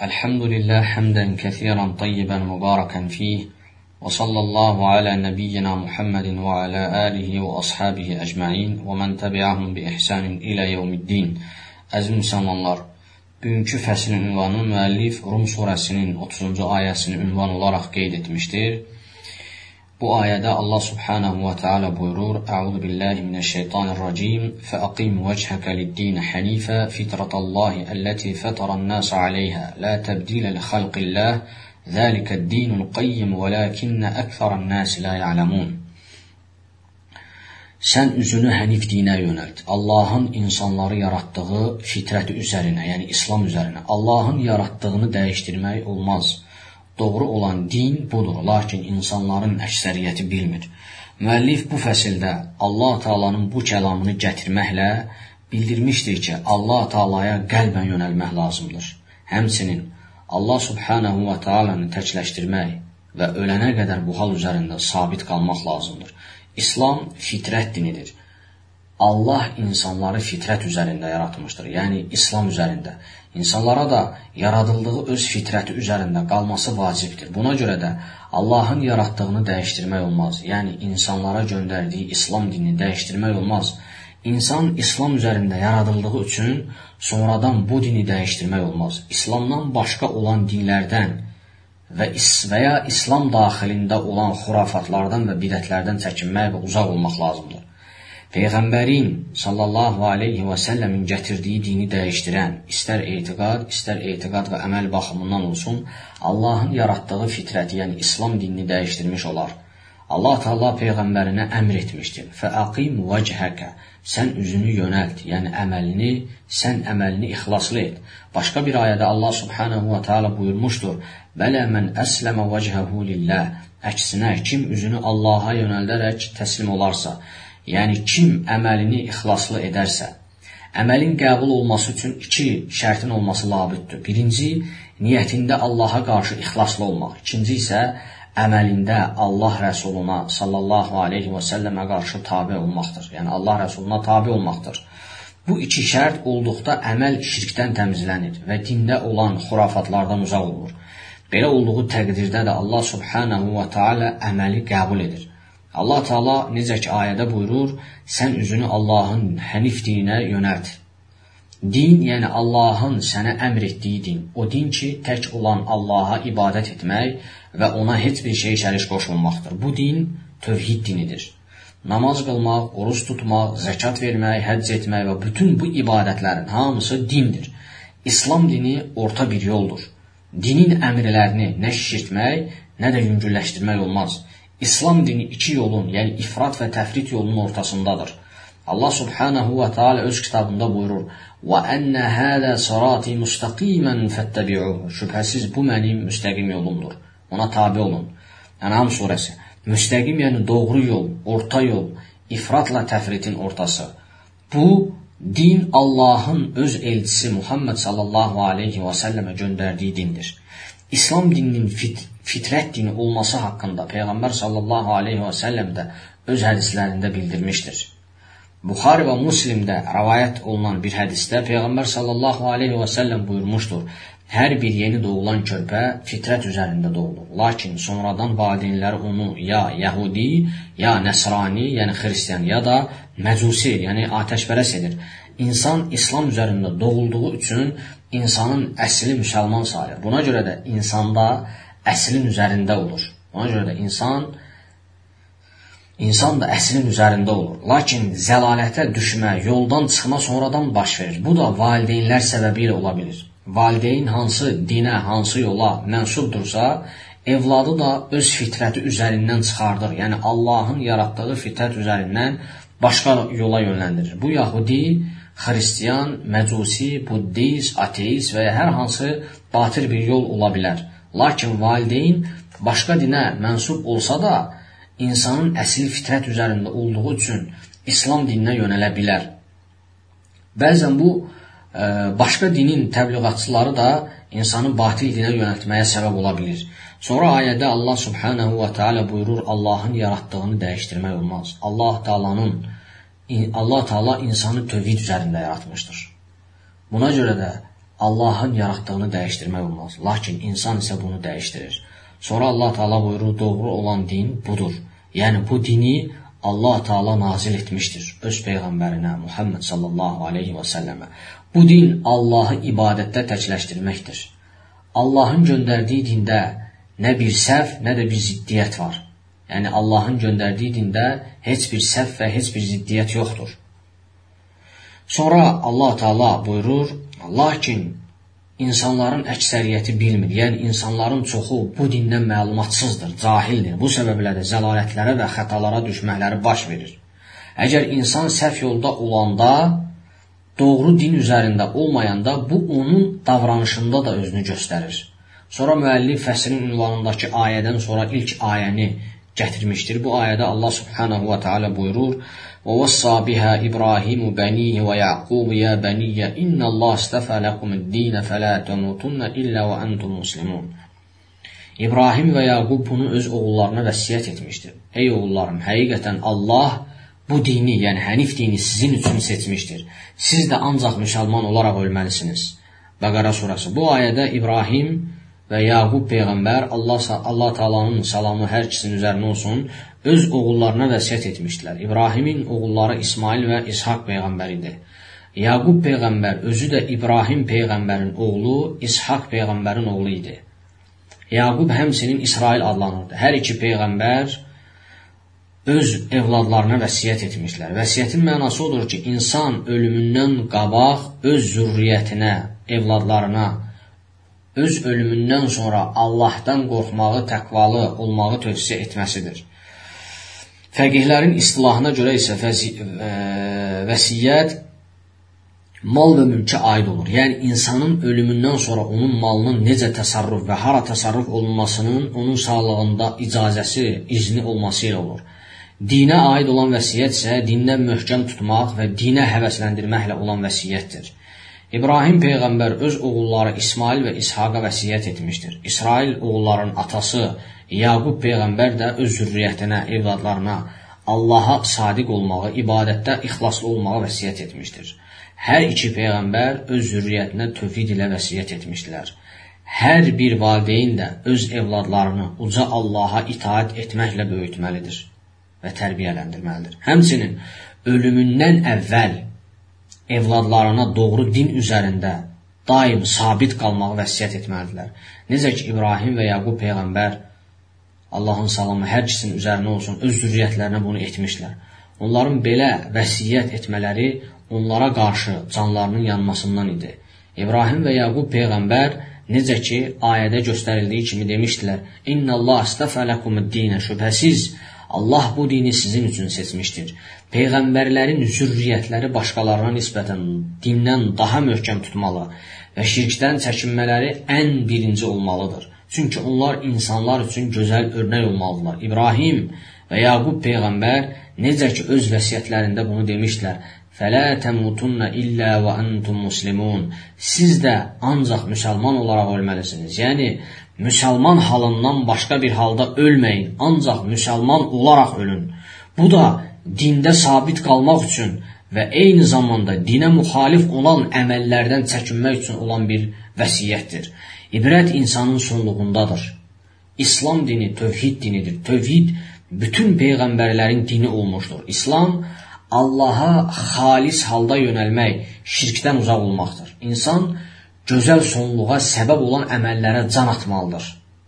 الحمد لله حمدا كثيرا طيبا مباركا فيه وصلى الله على نبينا محمد وعلى آله وأصحابه أجمعين ومن تبعهم بإحسان إلى يوم الدين. Əziz müsəlmanlar, bugünkü fəslin ünvanı müəllif Rum surəsinin 30-cu ayəsini ünvan olaraq qeyd etmişdir. Bu ayədə Allah subhanahu wa ta'ala buyurur: Əuzu billahi mineşşeytanirracim. Fəaqim vechhaka lid-din hanifa fitratallahi allati fataran-nas 'alayha la tabdila li xalqillah zalikad-dinul qayyim velakinne ekseran-nas la ya'lamun. Sən üzünü hənif dinə yönəlt. Allahın insanları yaratdığı fitrəti üzərinə, yəni İslam üzərinə. Allahın yaratdığını dəyişdirmək olmaz. Doğru olan din budur, lakin insanların əksəriyyəti bilmir. Müəllif bu fəsildə Allah Taala'nın bu kəlamını gətirməklə bildirmişdir ki, Allah Taala'ya qəlbən yönəlmək lazımdır. Həmçinin Allah Subhanahu wa Taala'nı təkləşdirmək və ölənə qədər bu hal üzərində sabit qalmaq lazımdır. İslam fitrət dinidir. Allah insanları fitrət üzərində yaratmışdır, yəni İslam üzərində. İnsanlara da yaradıldığı öz fitrəti üzərində qalması vacibdir. Buna görə də Allahın yaratdığını dəyişdirmək olmaz. Yəni insanlara göndərdiyi İslam dinini dəyişdirmək olmaz. İnsan İslam üzərində yaradıldığı üçün sonradan bu dini dəyişdirmək olmaz. İslamdan başqa olan dinlərdən və ya İslam daxilində olan xurafatlardan və bidətlərdən çəkinmək və uzaq olmaq lazımdır. Peyğəmbərin sallallahu aleyhi və səlləmin gətirdiyi dini dəyişdirən, istər etiqad və əməl baxımından olsun, Allahın yaratdığı fitrəti, yəni İslam dinini dəyişdirmiş olar. Allah Teala Peyğəmbərinə əmr etmişdir. Fəaqim vechhaka, sən üzünü yönəlt, yəni sən əməlini ixlaslı et. Başqa bir ayədə Allah subhanahu wa ta'ala buyurmuşdur: Bələ mən əsləmə vechəhu lillah, əksinə kim üzünü Allaha yönəldərək təslim olarsa, yəni kim əməlini ixlaslı edərsə. Əməlin qəbul olması üçün iki şərtin olması labüddür. Birinci, niyyətində Allaha qarşı ixlaslı olmaq. İkinci isə əməlində Allah Rəsuluna sallallahu aleyhi və səlləmə qarşı tabi olmaqdır. Yəni Allah Rəsuluna tabi olmaqdır. Bu iki şərt olduqda əməl şirkdən təmizlənir və dində olan xurafatlardan uzaq olur. Belə olduğu təqdirdə də Allah subhanahu wa ta'ala əməli qəbul edir. Allah Teala necə ki ayədə buyurur, sən üzünü Allahın hənif dininə yönəlt. Din, yəni Allahın sənə əmr etdiyi din. O din ki, tək olan Allaha ibadət etmək və ona heç bir şey şərik qoşulmaqdır. Bu din tövhid dinidir. Namaz qılmaq, oruç tutmaq, zəkat vermək, həcc etmək və bütün bu ibadətlərin hamısı dindir. İslam dini orta bir yoldur. Dinin əmrlərini nə şişirtmək, nə də yüngülləşdirmək olmaz. İslam dini iki yolun, yəni ifrat və təfrit yolunun ortasındadır. Allah subhanahu wa ta'ala öz kitabında buyurur: وَأَنَّ هَذَا صِرَاطِي مُسْتَقِيمًا فَاتَّبِعُوهُ. Şübhəsiz bu mənim müstəqim yolumdur. Ona tabi olun. Ənam surəsi. Müstəqim yəni doğru yol, orta yol, ifratla təfritin ortası. Bu din Allahın öz elçisi Muhammed sallallahu aleyhi və səlləmə göndərdiyi dindir. İslam dininin fitrət dini olması haqqında Peyğəmbər sallallahu aleyhi və səlləm də öz hədislərində bildirmişdir. Buxari və Müslimdə rəvayət olunan bir hədisdə Peyğəmbər sallallahu aleyhi və səlləm buyurmuşdur: Hər bir yeni doğulan körpə fitrət üzərində doğulur. Lakin sonradan valideynləri onu ya Yəhudi, ya Nəsrani, yəni Xristiyan, ya da Məcusi, yəni atəşpərəst edir. İnsan İslam üzərində doğulduğu üçün insanın əsli müsəlman sayılır. Buna görə də insanda əslin üzərində olur. Ona görə də insan da əslin üzərində olur. Lakin zəlalətə düşmə, yoldan çıxma sonradan baş verir. Bu da valideynlər səbəbi ilə ola bilir. Valideyn hansı dinə, hansı yola mənsubdursa, evladı da öz fitrəti üzərindən çıxardır. Yəni Allahın yaratdığı fitrət üzərindən başqa yola yönləndirir. Bu Yahudi, Xristiyan, Məcusi, Buddist, ateist və ya hər hansı batil bir yol ola bilər. Lakin valideyn başqa dinə mənsub olsa da, insanın əsli fitrət üzərində olduğu üçün İslam dininə yönələ bilər. Bəzən bu başqa dinin təbliğatçıları da insanı batil dinə yönəltməyə səbəb ola bilir. Sonra ayədə Allah subhanahu wa ta'ala buyurur: Allahın yaratdığını dəyişdirmək olmaz. Allah Teala insanı tövhid üzərində yaratmışdır. Buna görə də Allahın yaratdığını dəyişdirmək olmaz. Lakin insan isə bunu dəyişdirir. Sonra Allah Teala buyurur, doğru olan din budur. Yəni bu dini Allah Teala nazil etmişdir öz Peyğəmbərinə, Muhammed sallallahu aleyhi və səlləmə. Bu din Allahı ibadətdə təkləşdirməkdir. Allahın göndərdiyi dində nə bir səhv, nə də bir ziddiyyət var. Yəni Allahın göndərdiyi dində heç bir səhv və heç bir ziddiyyət yoxdur. Sonra Allah Teala buyurur, lakin insanların əksəriyyəti bilmir. Yəni insanların çoxu bu dindən məlumatsızdır, cahildir. Bu səbəblə də zəlalətlərə və xətalara düşməkləri baş verir. Əgər insan səhv yolda olanda, doğru din üzərində olmayanda bu onun davranışında da özünü göstərir. Sonra müəllif fəslin ünvanındakı ayədən sonra ilk ayəni gətirmişdir. Bu ayədə Allah subhanahu wa ta'ala buyurur: وَوَصَّى بِهَا إِبْرَاهِيمُ بَنِيهِ وَيَعْقُوبُ يَا بَنِيَّ إِنَّ اللَّهَ اسْتَفَى لَكُمُ الدِّينَ فَلَا تَمُوتُنَّ إِلَّا وَأَنْتُمْ مُسْلِمُونَ. İbrahim və Yaqub bunu öz oğullarına vəsiyyət etmişdir. Ey oğullarım, həqiqətən Allah bu dini, yəni hənif dini sizin üçün seçmişdir. Siz də ancaq müsəlman olaraq ölməlisiniz. Bəqara surası. Bu ayədə İbrahim və Yaqub Peyğəmbər, Allah Teala'nın salamı hər ikisinin üzərinə olsun, öz oğullarına vəsiyyət etmişdilər. İbrahimin oğulları İsmail və İshak Peyğəmbər idi. Yaqub Peyğəmbər özü də İbrahim Peyğəmbərin oğlu, İshak Peyğəmbərin oğlu idi. Yaqub həmçinin İsrail adlanırdı. Hər iki Peyğəmbər öz evladlarına vəsiyyət etmişlər. Vəsiyyətin mənası odur ki, insan ölümündən qabaq öz zürriyyətinə, evladlarına, öz ölümündən sonra Allahdan qorxmağı, təqvalı olmağı tövsiyə etməsidir. Fəqihlərin istilahına görə isə vəsiyyət mal və mülkə aid olur. Yəni, insanın ölümündən sonra onun malının necə təsarruf və hara təsarruf olunmasının onun sağlığında icazəsi, izni olması ilə olur. Dinə aid olan vəsiyyət isə dindən möhkəm tutmaq və dinə həvəsləndirməklə olan vəsiyyətdir. İbrahim Peyğəmbər öz oğulları İsmail və İshaqa vəsiyyət etmişdir. İsrail oğulların atası Yaqub Peyğəmbər də öz zürriyyətinə, evladlarına Allaha sadiq olmağı, ibadətdə ixlaslı olmağı vəsiyyət etmişdir. Hər iki Peyğəmbər öz zürriyyətinə tövhid ilə vəsiyyət etmişdilər. Hər bir valideyn də öz evladlarını uca Allaha itaat etməklə böyütməlidir və tərbiyələndirməlidir. Həmçinin ölümündən əvvəl evladlarına doğru din üzərində daim sabit qalmağı vəsiyyət etməlidirlər. Necə ki, İbrahim və Yaqub Peyğəmbər, Allahın salamı hər ikisinin üzərinə olsun, öz zürriyyətlərinə bunu etmişlər. Onların belə vəsiyyət etmələri onlara qarşı canlarının yanmasından idi. İbrahim və Yaqub Peyğəmbər necə ki, ayədə göstərildiyi kimi demişdilər, İnna Allah istəfə ləkumud-dinə, şübhəsiz Allah bu dini sizin üçün seçmişdir. Peyğəmbərlərin zürriyyətləri başqalarına nisbətən dindən daha möhkəm tutmalı və şirkdən çəkinmələri ən birinci olmalıdır. Çünki onlar insanlar üçün gözəl örnək olmalıdırlar. İbrahim və Yaqub Peyğəmbər necə ki, öz vəsiyyətlərində bunu demişdilər, فَلَا تَمُوتُنَّ إِلَّا وَأَنْتُمْ مُسْلِمُونَ. Siz də ancaq müsəlman olaraq ölməlisiniz. Yəni, müsəlman halından başqa bir halda ölməyin, ancaq müsəlman olaraq ölün. Bu da dində sabit qalmaq üçün və eyni zamanda dinə müxalif olan əməllərdən çəkinmək üçün olan bir vəsiyyətdir. İbrət insanın sonluğundadır. İslam dini tövhid dinidir. Tövhid bütün peyğəmbərlərin dini olmuşdur. İslam Allaha xalis halda yönəlmək, şirkdən uzaq olmaqdır. İnsan gözəl sonluğa səbəb olan əməllərə can atmalıdır.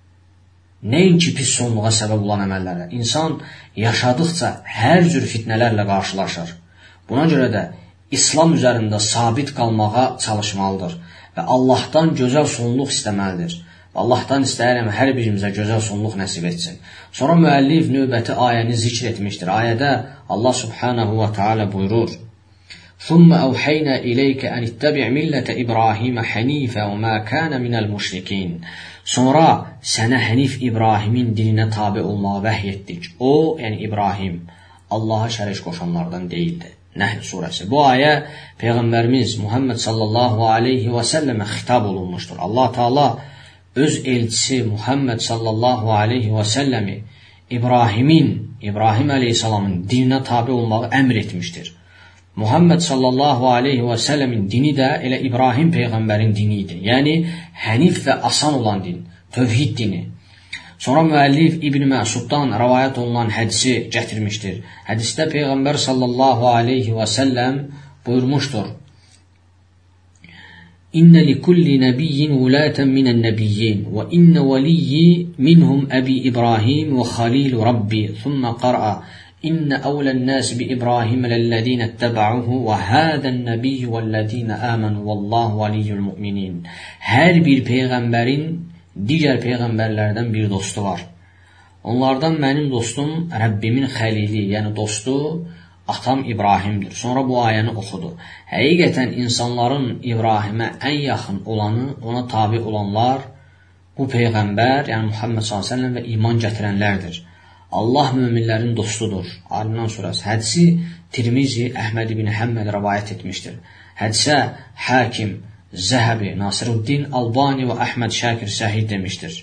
Nəinki pis sonluğa səbəb olan əməllərə. İnsan yaşadıqca hər cür fitnələrlə qarşılaşır. Buna görə də İslam üzərində sabit qalmağa çalışmalıdır və Allahdan gözəl sonluq istəməlidir. Allahdan istəyirəm hər birimizə gözəl sonluq nəsib etsin. Sonra müəllif növbəti ayəni zikr etmişdir. Ayədə Allah subhanahu wa ta'ala buyurur: ثُمَّ أَوْحَيْنَا إِلَيْكَ أَنِ اتَّبِعْ مِلَّةَ إِبْرَاهِيمَ حَنِيفًا وَمَا كَانَ مِنَ الْمُشْرِكِينَ. Sonra sənə hənif İbrahimin dininə tabi olmağı vəhy etdik. O, yəni İbrahim, Allaha şərik qoşanlardan deyildi. Nəhl surəsi. Bu ayə Peyğəmbərimiz Muhammed sallallahu aleyhi və səlləmə xitab olunmuşdur. Allah Teala öz elçisi Muhammed sallallahu aleyhi və səlləmi İbrahim əleyhissalamın dininə tabi olmağı əmr etmişdir. Muhammed sallallahu aleyhi və səlləmin dini də elə İbrahim peyğəmbərin dini idi. Yəni, hənif və asan olan din, tövhid dini. Sonra müəllif İbn Məsuddan rəvayət olunan hədisi gətirmişdir. Hədisdə Peyğəmbər sallallahu aleyhi və səlləm buyurmuşdur. İnnə likulli nəbiyyin vulətən minən nəbiyyin və innə veliyyi minhum əbi İbrahim və xalilu Rabbi. Thumma qara İnne awlan nas bi İbrahim lellezina ittaba'uhu ve hâzan nebiyyu vellezina amanu vallahu veliyyul mu'minin. Hər bir peyğəmbərin digər peyğəmbərlərdən bir dostu var. Onlardan mənim dostum Rəbbimin xəlili, yəni dostu atam İbrahimdir. Sonra bu ayəni oxudu. Həqiqətən insanların İbrahimə ən yaxın olanı, ona tabi olanlar bu peyğəmbər, yəni Muhammed s.ə.v və iman gətirənlərdir. Allah möminlərin dostudur. Ali-İmran surəsi. Hədisi Tirmizi, Əhməd ibn Həmməd rəvayət etmişdir. Hədisə Hakim, Zəhəbi, Nasiruddin Albani və Əhməd Şakir Səhih demişdir.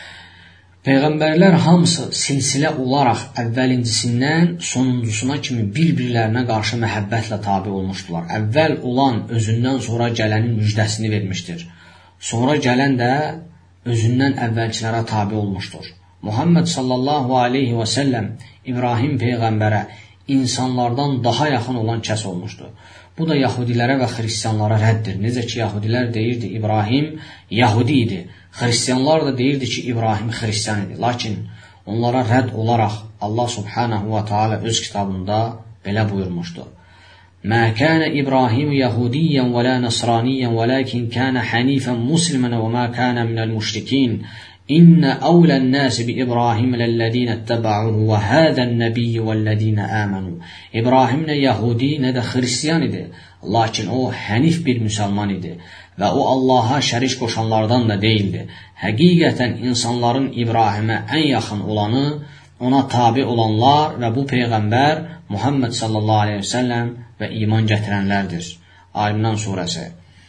Peyğəmbərlər hamısı silsilə olaraq əvvəlincisindən sonuncusuna kimi bir-birlərinə qarşı məhəbbətlə tabi olmuşdular. Əvvəl olan özündən sonra gələnin müjdəsini vermişdir. Sonra gələn də özündən əvvəlkilərə tabi olmuşdur. Muhammed sallallahu aleyhi və səlləm İbrahim peyğəmbərə insanlardan daha yaxın olan kəs olmuşdu. Bu da yahudilərə və xristiyanlara rəddir. Necə ki, yahudilər deyirdi İbrahim yahudi idi. Xristiyanlar da deyirdi ki, İbrahim xristiyan idi. Lakin onlara rədd olaraq Allah subhanahu və teala öz kitabında belə buyurmuşdu. Mə kənə İbrahim yahudiyyən və la nasraniyyən və lakin kənə hənifən muslimən və mə kənə minəl müşrikin. İnnə əvlən nəsi bi İbrahim ləllədinə təbə'uhu və hədən nəbiyyə vəllədinə əmənu. İbrahim nə yahudi, nə də xristiyan idi. Lakin o hənif bir müsəlman idi və o Allaha şərik qoşanlardan da deyildi. Həqiqətən insanların İbrahimə ən yaxın olanı, ona tabi olanlar və bu Peyğəmbər Muhammed sallallahu aleyhi və səlləm və iman gətirənlərdir. Ali-İmran surəsi.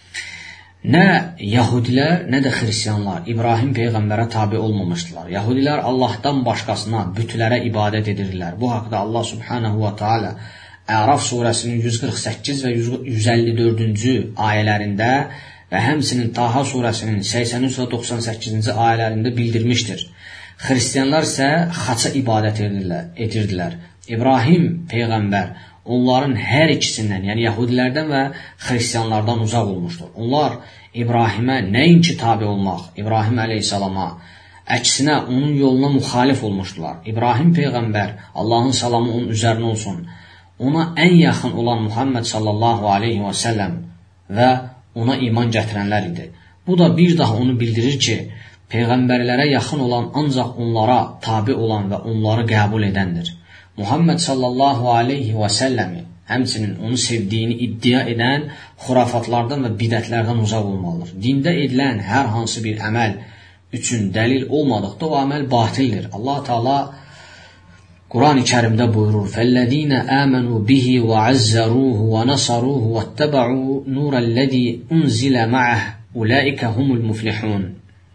Nə yahudilər, nə də xristiyanlar İbrahim peyğəmbərə tabi olmamışdılar. Yahudilər Allahdan başqasına, bütlərə ibadət edirlər. Bu haqda Allah subhanahu wa ta'ala Əraf surəsinin 148 və 154-cü ayələrində və həmsinin Taha surəsinin 83 və 98-ci ayələrində bildirmişdir. Xristiyanlar isə xaça ibadət edirdilər. İbrahim peyğəmbər onların hər ikisindən, yəni yahudilərdən və xristiyanlardan uzaq olmuşdur. Onlar İbrahimə nəinki tabi olmaq, İbrahim əleyhissalama, əksinə onun yoluna müxalif olmuşdular. İbrahim peyğəmbər, Allahın salamı onun üzərinə olsun, ona ən yaxın olan Muhammed sallallahu aleyhi və səlləm və ona iman gətirənlər idi. Bu da bir daha onu bildirir ki, peyğəmbərlərə yaxın olan ancaq onlara tabi olan və onları qəbul edəndir. Muhammed sallallahu aleyhi və səlləmi, həmçinin onu sevdiyini iddia edən xurafatlardan və bidətlərdən uzaq olmalıdır. Dində edilən hər hansı bir əməl üçün dəlil olmadıqda o əməl batildir. Allah Teala Quran-ı Kərimdə buyurur: "Fəllezîne âmenû bihi və azzarûhu və nasarûhu və ittaba'û nûrellezî unzile ma'ah ulaika humul muflihun."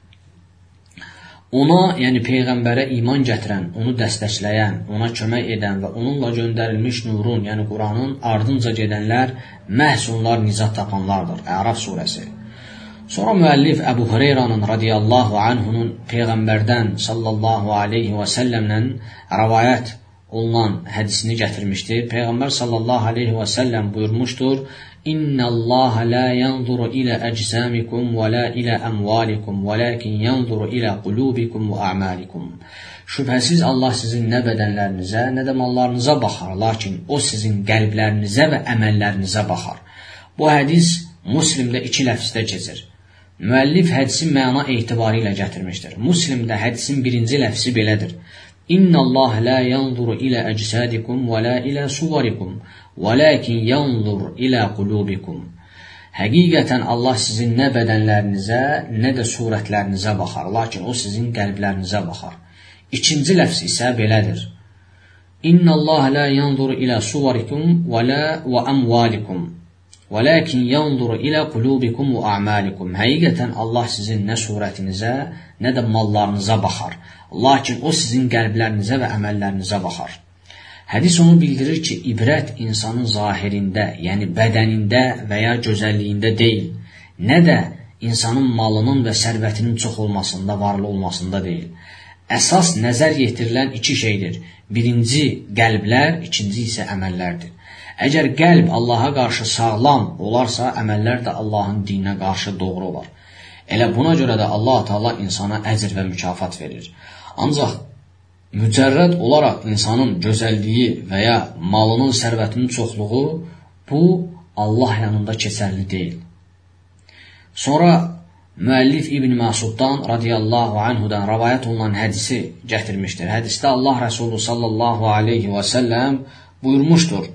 Ona, yəni Peyğəmbərə iman gətirən, onu dəstəkləyən, ona kömək edən və onunla göndərilmiş nurun, yəni Quranın ardınca gedənlər məhz onlar nicat tapanlardır. Əraf surəsi. Sonra müəllif Əbu Hureyranın radiyallahu anhunun Peyğəmbərdən sallallahu aleyhi və səlləmlə rəvayət olunan hədisini gətirmişdir. Peyğəmbər sallallahu aleyhi və səlləm buyurmuşdur: İnna Allah la yanzuru ila əcsamikum və la ila əmvalikum, vəlakin yanzuru ila qulubikum və a'malikum. Şübhəsiz Allah sizin nə bədənlərinizə, nə də mallarınıza baxar, lakin o sizin qəlblərinizə və əməllərinizə baxar. Bu hədis Müslimdə 2 ləfzdə keçir. Müəllif hədisin məna etibarı ilə gətirmişdir. Müslimdə hədisin 1-ci ləfzi belədir: İnna Allah la yanzuru ila əcsadikum və la ila suvarikum, vəlakin yanzur ila qulubikum. Həqiqətən Allah sizin nə bədənlərinizə, nə də surətlərinizə baxar, lakin o sizin qəlblərinizə baxar. 2-ci ləfz isə belədir: İnna Allah la yanzuru ila suvarikum və amvalikum, vəlakin yanzur ila qulubikum və a'malikum. Həqiqətən Allah sizin nə surətinizə, nə də mallarınıza baxar, lakin o sizin qəlblərinizə və əməllərinizə baxar. Hədis onu bildirir ki, ibrət insanın zahirində, yəni bədənində və ya gözəlliyində deyil, nə də insanın malının və sərvətinin çox olmasında, varlı olmasında deyil. Əsas nəzər yetirilən iki şeydir. Birinci qəlblər, ikinci isə əməllərdir. Əgər qəlb Allaha qarşı sağlam olarsa, əməllər də Allahın dininə qarşı doğru olar. Elə buna görə də Allah Teala insana əcr və mükafat verir. Ancaq mücərrəd olaraq insanın gözəlliyi və ya malının, sərvətinin çoxluğu bu Allah yanında keçərli deyil. Sonra müəllif İbn Məsuddan radiyallahu anhudan rivayət olunan hədisi gətirmişdir. Hədisdə Allah Rəsulü sallallahu aleyhi və səlləm buyurmuşdur: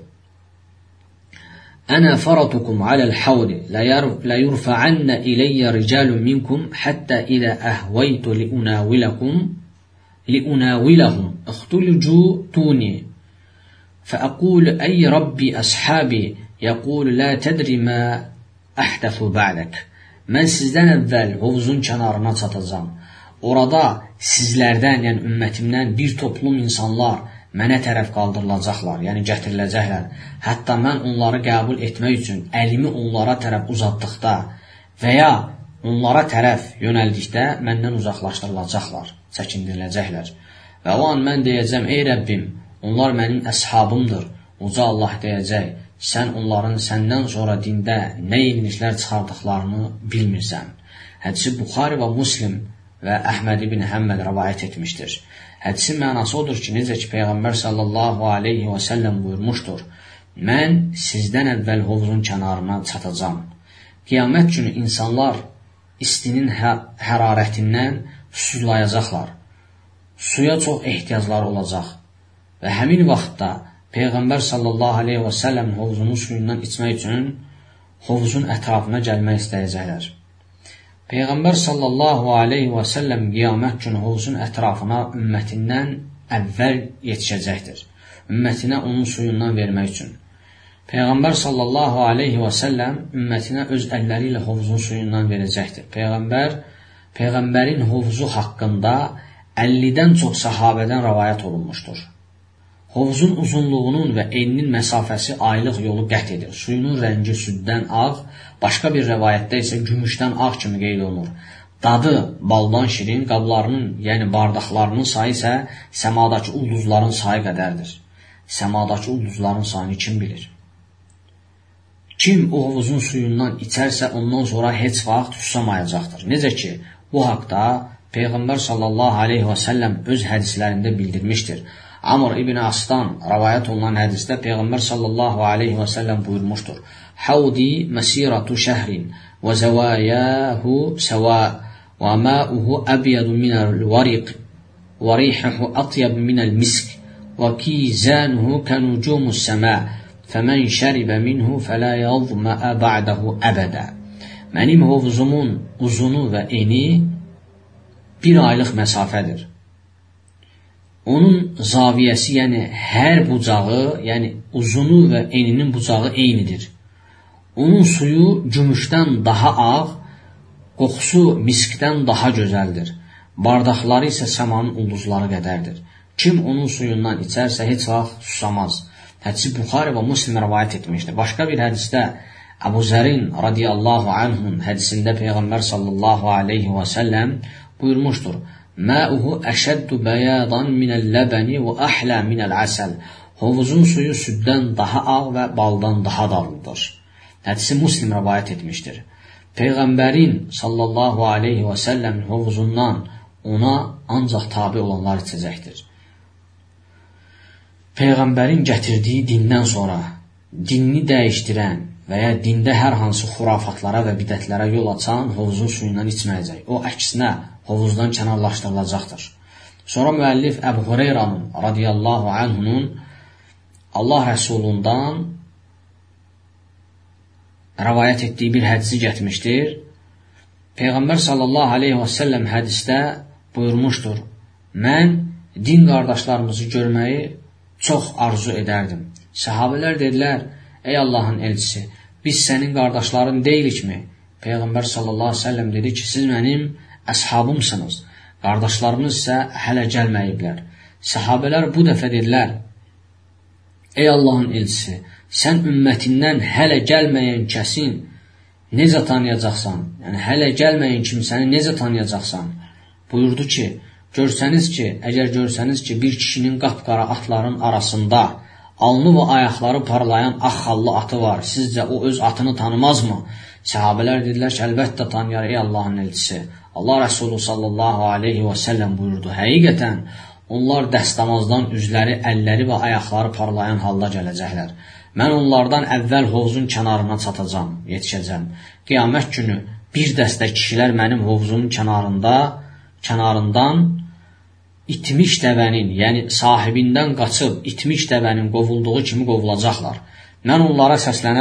Ənə faratukum aləl havdi la yurfa'anna iləyyə ricalun minkum hatta ilə əhvəytu liunawilahum ixtulucu tuni fəəqul ey Rabbi əshabi yəqul la tədri mə əhdəfu ba'dak. Mən sizdən əvvəl hovuzun kənarına çatacam. Orada sizlərdən, yəni ümmətimdən bir toplum insanlar mənə tərəf qaldırılacaqlar, yəni gətiriləcəklər. Hətta mən onları qəbul etmək üçün əlimi onlara tərəf uzatdıqda və ya onlara tərəf yönəldikdə məndən uzaqlaşdırılacaqlar, çəkindiriləcəklər. Və o an mən deyəcəm, ey Rəbbim, onlar mənim əshabımdır. Uca Allah deyəcək, sən onların səndən sonra dində nə yenilişlər çıxardıqlarını bilmirsən. Hədisi Buxari və Muslim və Əhməd ibn Həmməd rivayət etmişdir. Hədisin mənası odur ki, necə ki Peyğəmbər sallallahu aleyhi və səlləm buyurmuşdur, mən sizdən əvvəl hovuzun kənarına çatacam. Qiyamət günü insanlar istinin hərarətindən susuzlayacaqlar. Suya çox ehtiyacları olacaq və həmin vaxtda Peyğəmbər sallallahu aleyhi və səlləm hovuzunun suyundan içmək üçün hovuzun ətrafına gəlmək istəyəcəklər. Peyğəmbər sallallahu aleyhi və səlləm qiyamət günü hovuzun ətrafına ümmətindən əvvəl yetişəcəkdir. Ümmətinə onun suyundan vermək üçün. Peyğəmbər sallallahu aleyhi və səlləm ümmətinə öz əlləri ilə hovuzun suyundan verəcəkdir. Peyğəmbərin hovuzu haqqında 50-dən çox səhabədən rivayət olunmuşdur. Hovuzun uzunluğunun və eninin məsafəsi aylıq yolu qət edir. Suyunun rəngi süddən ağ, başqa bir rəvayətdə isə gümüşdən ağ kimi qeyd olunur. Dadı baldan şirin, qablarının, yəni bardaqlarının sayı isə səmadakı ulduzların sayı qədərdir. Səmadakı ulduzların sayını kim bilir? Kim o hovuzun suyundan içərsə ondan sonra heç vaxt susamayacaqdır. Necə ki, bu haqda Peyğəmbər sallallahu aleyhi və səlləm öz hədislərində bildirmişdir. Amr ibn Asdan rivayət olunan hədisdə Peyğəmbər sallallahu aleyhi və səlləm buyurmuşdur. Havdi məsiratu şəhrin və zəvayəhu səvə və məuhu əbyədu minəl variq və rihuhu atyəb minəl misk və kizanuhu kənucumus səmə fəmən şəribə minhu fələ yazməə ba'dahu əbədə. Mənim hovuzumun uzunu və eni bir aylıq məsafədir. Onun zaviyəsi, yəni hər bucağı, yəni uzunu və eninin bucağı eynidir. Onun suyu gümüşdən daha ağ, qoxusu miskdən daha gözəldir. Bardaqları isə səmanın ulduzları qədərdir. Kim onun suyundan içərsə heç vaxt susamaz. Hədisi Buxari və Muslim rivayət etmişdir. Başqa bir hədisdə Əbu Zərin radiyallahu anhun hədisində Peyğəmbər sallallahu aleyhi və səlləm buyurmuşdur. Məuhu əşəddu bəyadan minəl-ləbəni və əhlə minəl-əsəl. Hovuzun suyu süddən daha ağ və baldan daha dadlıdır. Hədisi Muslim rivayət etmişdir. Peyğəmbərin sallallahu aleyhi və səlləmin hovuzundan ona ancaq tabi olanlar içəcəkdir. Peyğəmbərin gətirdiyi dindən sonra dinini dəyişdirən və ya dində hər hansı xurafatlara və bidətlərə yol açan hovuzun suyundan içməyəcək. O əksinə hovuzdan kənarlaşdırılacaqdır. Sonra müəllif Əbu Hureyranın radiyallahu anhunun Allah Rəsulundan rivayət etdiyi bir hədisi gətirmişdir. Peyğəmbər sallallahu aleyhi və səlləm hədisdə buyurmuşdur. Mən din qardaşlarımızı görməyi çox arzu edərdim. Səhabələr dedilər, ey Allahın elçisi, biz sənin qardaşların deyilikmi? Peyğəmbər sallallahu aleyhi və səlləm dedi ki, siz mənim əshabımsınız, qardaşlarımız isə hələ gəlməyiblər. Səhabələr bu dəfə dedilər, ey Allahın elçisi, sən ümmətindən hələ gəlməyən kəsin necə tanıyacaqsan? Yəni, hələ gəlməyən kimsəni necə tanıyacaqsan? Buyurdu ki, əgər görsəniz ki, bir kişinin qapqara atların arasında alnı və ayaqları parlayan ağ xallı atı var, sizcə o öz atını tanımazmı? Səhabələr dedilər ki, əlbəttə tanıyar, ey Allahın elçisi. Allah Rəsulü sallallahu aleyhi və səlləm buyurdu, həqiqətən onlar dəstəmazdan üzləri, əlləri və ayaqları parlayan halda gələcəklər. Mən onlardan əvvəl hovuzun kənarına çatacam, yetişəcəm. Qiyamət günü bir dəstə kişilər mənim hovuzumun kənarından itmiş dəvənin, yəni sahibindən qaçıb itmiş dəvənin qovulduğu kimi qovulacaqlar. Mən onlara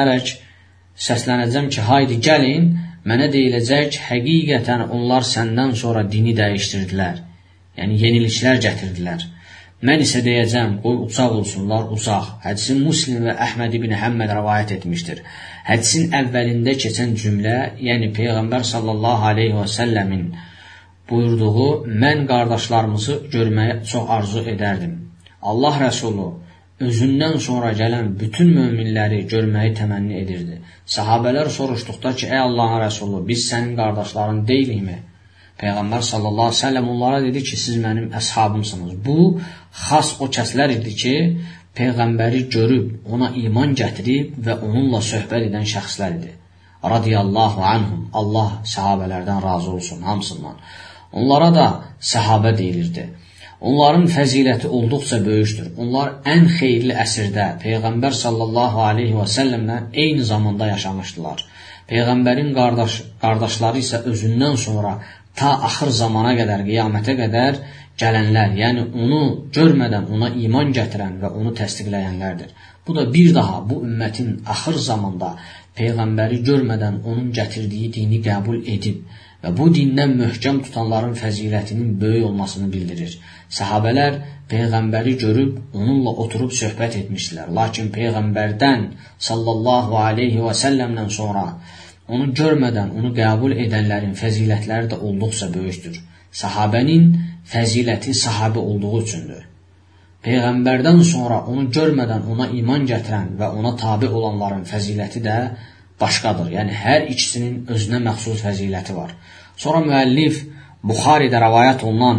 səslənəcəm ki, haydi gəlin, mənə deyiləcək, həqiqətən onlar səndən sonra dini dəyişdirdilər. Yəni, yeniliklər gətirdilər. Mən isə deyəcəm, qoy uzaq olsunlar, uzaq. Hədisin Muslim və Əhməd ibn Həmməd rəvayət etmişdir. Hədisin əvvəlində keçən cümlə, yəni Peyğəmbər sallallahu aleyhi və səlləmin buyurduğu, mən qardaşlarımızı görməyə çox arzu edərdim. Allah Rəsulu özündən sonra gələn bütün möminləri görməyi təmənni edirdi. Sahabələr soruşduqda ki, ey Allahın Rəsulu, biz sənin qardaşların deyilikmi? Peyğəmbər sallallahu aleyhi ve sellem onlara dedi ki, siz mənim əshabımsınız. Bu, xas o kəslər idi ki, Peyğəmbəri görüb, ona iman gətirib və onunla söhbət edən şəxslər idi. Radiyallahu anhum, Allah səhabələrdən razı olsun, hamısından. Onlara da səhabə deyilirdi. Onların fəziləti olduqca böyükdür. Onlar ən xeyirli əsrdə Peyğəmbər sallallahu aleyhi və səlləmlə eyni zamanda yaşamışdılar. Peyğəmbərin qardaşları isə özündən sonra ta axır zamana qədər, qiyamətə qədər gələnlər, yəni onu görmədən ona iman gətirən və onu təsdiqləyənlərdir. Bu da bir daha bu ümmətin axır zamanda Peyğəmbəri görmədən onun gətirdiyi dini qəbul edib və bu dindən möhkəm tutanların fəzilətinin böyük olmasını bildirir. Səhabələr Peyğəmbəri görüb onunla oturub söhbət etmişdilər. Lakin Peyğəmbərdən sallallahu aleyhi və səlləmdən sonra onu görmədən onu qəbul edənlərin fəzilətləri də olduqca böyükdür. Səhabənin fəziləti sahabə olduğu üçündür. Peyğəmbərdən sonra onu görmədən ona iman gətirən və ona tabi olanların fəziləti də başqadır. Yəni, hər ikisinin özünə məxsus fəziləti var. Sonra müəllif Buxaridə rəvayət olunan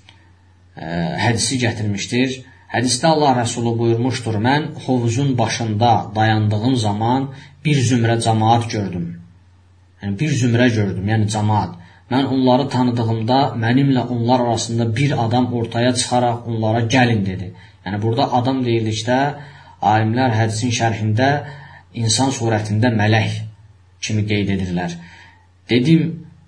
hədisi gətirmişdir. Hədisdə Allah Rəsulu buyurmuşdur, mən hovuzun başında dayandığım zaman bir zümrə cəmaat gördüm. Yəni, bir zümrə gördüm, yəni cəmaat. Mən onları tanıdığımda mənimlə onlar arasında bir adam ortaya çıxaraq onlara gəlin dedi. Yəni, burada adam deyildikdə, alimlər hədisin şərhində insan surətində mələk kimi qeyd edirlər. Dedim,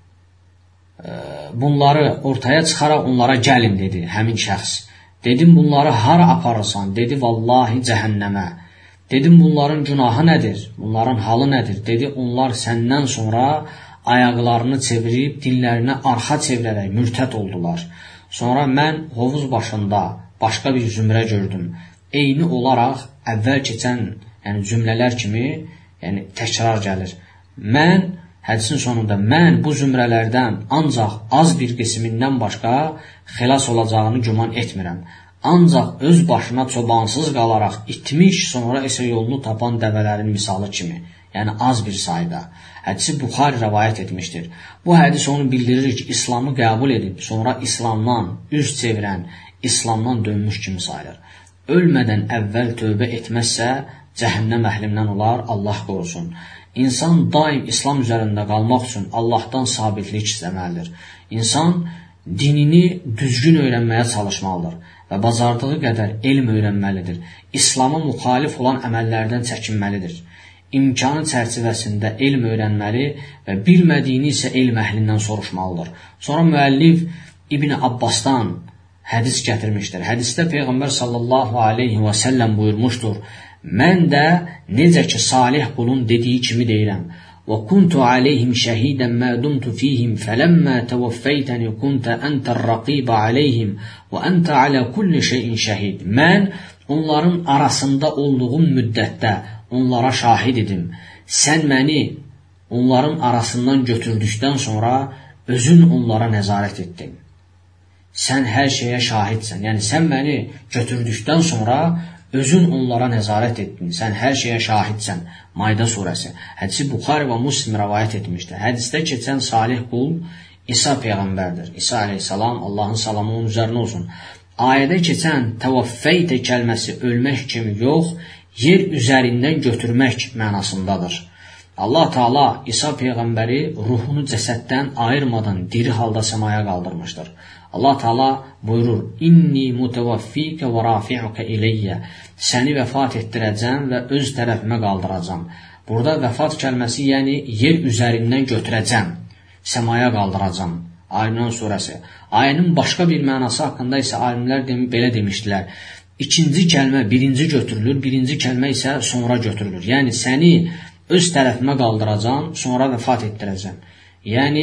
bunları ortaya çıxaraq onlara gəlin dedi həmin şəxs. Dedim, bunları hara aparırsan? Dedi, vallahi cəhənnəmə. Dedim, bunların günahı nədir? Bunların halı nədir? Dedi, onlar səndən sonra ayaqlarını çevirib, dinlərinə arxa çevirərək mürtəd oldular. Sonra mən hovuz başında başqa bir zümrə gördüm. Eyni olaraq əvvəl keçən cümlələr kimi təkrar gəlir. Hədisin sonunda mən bu zümrələrdən ancaq az bir qismindən başqa xilas olacağını güman etmirəm. Ancaq öz başına çobansız qalaraq itmiş, sonra isə yolunu tapan dəvələrin misalı kimi, yəni az bir sayda. Hədisi Buxari rəvayət etmişdir. Bu hədis onu bildirir ki, İslamı qəbul edib, sonra İslamdan üz çevirən, İslamdan dönmüş kimi sayılır. Ölmədən əvvəl tövbə etməzsə, cəhənnəm əhlindən olar, Allah qorusun. İnsan daim İslam üzərində qalmaq üçün Allahdan sabitlik istəməlidir. İnsan dinini düzgün öyrənməyə çalışmalıdır və bacardığı qədər elm öyrənməlidir. İslama müxalif olan əməllərdən çəkinməlidir. İmkanı çərçivəsində elm öyrənməli və bilmədiyini isə elm əhlindən soruşmalıdır. Sonra müəllif İbn Abbasdan hədis gətirmişdir. Hədisdə Peyğəmbər sallallahu aleyhi və səlləm buyurmuşdur, mən də necə ki salih qulun dediyi kimi deyirəm. وَكُنْتُ عَلَيْهِمْ شَهِيدًا مَا دُمْتُ فِيهِمْ فَلَمَّا تَوَفَّيْتَنِي كُنْتَ أَنْتَ الرَّقِيبَ عَلَيْهِمْ وَأَنْتَ عَلَى كُلِّ شَيْءٍ شَهِيدٍ. Mən onların arasında olduğum müddətdə onlara şahid idim. Sən məni onların arasından götürdükdən sonra özün onlara nəzarət etdin. Sən hər şeyə şahidsən. Yəni, sən məni götürdükdən sonra Özün onlara nəzarət etdin, sən hər şeyə şahidsən. Maida surəsi. Hədisi Buxari və Muslim rəvayət etmişdir. Hədisdə keçən salih qul İsa Peyğəmbərdir. İsa aleyhissalam, Allahın salamı onun üzərinə olsun. Ayədə keçən təvaffəytə kəlməsi ölmək kimi yox, yer üzərindən götürmək mənasındadır. Allah Teala İsa Peyğəmbəri ruhunu cəsəddən ayırmadan diri halda səmaya qaldırmışdır. Allah Teala buyurur: "İnni mutavaffikə və rafi'uka ileyyə." Səni vəfat etdirəcəm və öz tərəfimə qaldıracam. Burada vəfat kəlməsi, yəni yer üzərindən götürəcəm, səmaya qaldıracam. Alimran surəsi. Ayənin başqa bir mənası haqqında isə alimlər belə demişdilər: İkinci kəlmə birinci götürülür, birinci kəlmə isə sonra götürülür. Yəni səni öz tərəfimə qaldıracam, sonra vəfat etdirəcəm. Yəni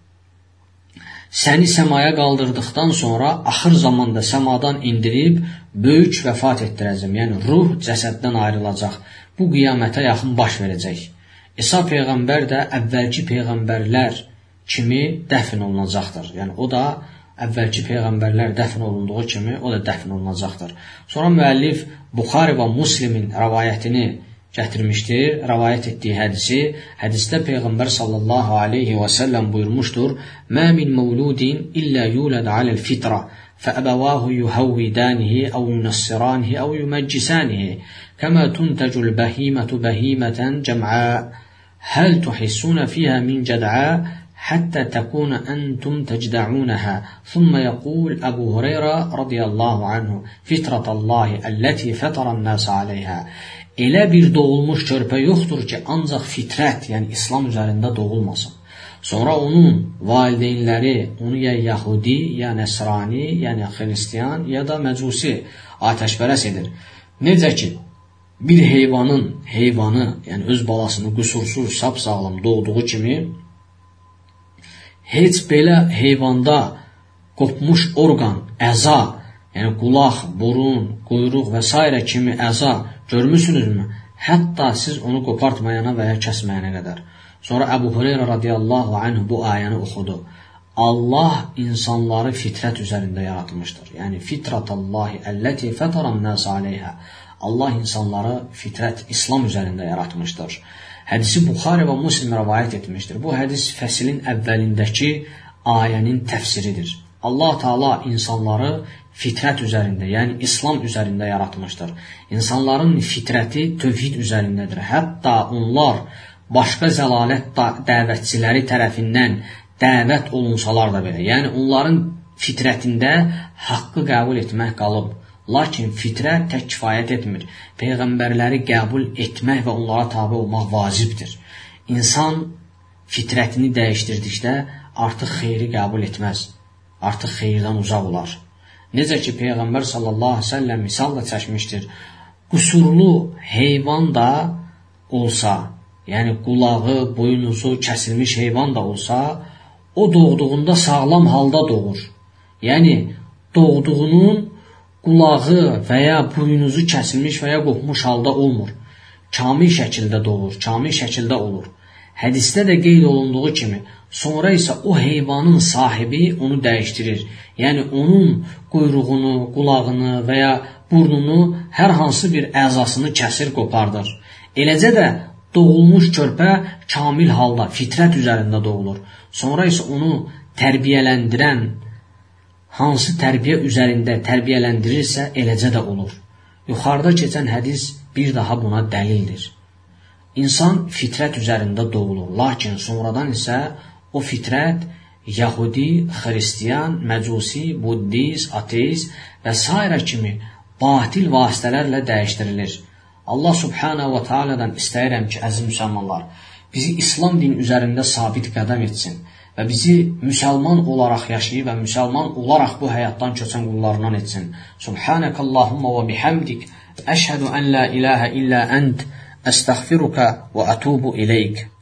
səni səmaya qaldırdıqdan sonra axır zamanda səmadan indirib böyük vəfat etdirəcəm. Yəni ruh cəsəddən ayrılacaq. Bu qiyamətə yaxın baş verəcək. İsa Peyğəmbər də əvvəlki peyğəmbərlər kimi dəfn olunacaqdır. Yəni o da əvvəlki peyğəmbərlər dəfn olunduğu kimi o da dəfn olunacaqdır. Sonra müəllif Buxari və Muslimin rəvayətini gətirmişdir, rəvayət etdiyi hədisi. Hədisdə Peyğəmbər sallallahu aleyhi və səlləm buyurmuşdur: "Mə min məvludin illə yulad aləl fitrə, fəəbəvahu yuhavvidanihi, əv yunassiranihi, əv yuməccisanihi, kəmə tuntəcul bəhimətü bəhimətən cəm'a, həl tuhissunə fiyhə min cəd'a, حتى تكون أنتم تجدعونها." ثم يقول أبو هريرة رضي الله عنه: "فطرة الله التي فطر الناس عليها." Elə bir doğulmuş körpə yoxdur ki, ancaq fitrət, yəni İslam üzərində doğulmasın. Sonra onun valideynləri onu ya Yahudi, ya Nəsrani, yəni Xristiyan, ya da Məcusi atəşpərəst edir. Necə ki, bir heyvanı, yəni öz balasını qüsursuz, sapsağlam doğduğu kimi, heç belə heyvanda qopmuş orqan, əza, yəni qulaq, burun, quyruq və s. kimi əza görmüsünüzmü? Hətta siz onu qopartmayana və ya kəsməyənə qədər. Sonra Əbu Hüreyrə radiyallahu anh bu ayəni oxudu. Allah insanları fitrət üzərində yaratmışdır. Yəni fitratallahi əlləti fətaran nəs aleyhə. Allah insanları fitrət, İslam üzərində yaratmışdır. Hədisi Buxari və Muslim rəvayət etmişdir. Bu hədis fəsilin əvvəlindəki ayənin təfsiridir. Allah Teala insanları fitrət üzərində, yəni İslam üzərində yaratmışdır. İnsanların fitrəti tövhid üzərindədir. Hətta onlar başqa zəlalət dəvətçiləri tərəfindən dəvət olunsalar da belə. Yəni onların fitrətində haqqı qəbul etmək qalıb. Lakin fitrət tək kifayət etmir. Peyğəmbərləri qəbul etmək və onlara tabi olmaq vacibdir. İnsan fitrətini dəyişdirdikdə artıq xeyri qəbul etməz. Artıq xeyirdən uzaq olar. Necə ki, Peyğəmbər sallallahu aleyhi ve sellem misalla çəkmişdir. Qüsurlu heyvan da olsa, yəni qulağı, boynuzu kəsilmiş heyvan da olsa, o doğduğunda sağlam halda doğur. Yəni doğduğunun qulağı və ya boynuzu kəsilmiş və ya qopmuş halda olmur. Kamil şəkildə doğur, kamil şəkildə olur. Hədisdə də qeyd olunduğu kimi, sonra isə o heyvanın sahibi onu dəyişdirir. Yəni onun quyruğunu, qulağını və ya burnunu, hər hansı bir əzasını kəsir, qopardır. Eləcə də doğulmuş körpə kamil halda, fitrət üzərində doğulur. Sonra isə onu tərbiyələndirən, hansı tərbiyə üzərində tərbiyələndirirsə, eləcə də olur. Yuxarıda keçən hədis bir daha buna dəlildir. İnsan fitrət üzərində doğulur, lakin sonradan isə o fitrət Yahudi, Xristiyan, Məcusi, Buddist, Ateist və s. kimi batil vasitələrlə dəyişdirilir. Allah subhanahu wa ta'aladan istəyirəm ki, əziz müsəlmanlar, bizi İslam din üzərində sabit qədəm etsin və bizi müsəlman olaraq yaşayıb və müsəlman olaraq bu həyatdan köçən qullarından etsin. Subhanəkallahumma və bihamdik, əşhədu ən la ilahə illə ənd, əstəğfiruka və ətubu ileyk.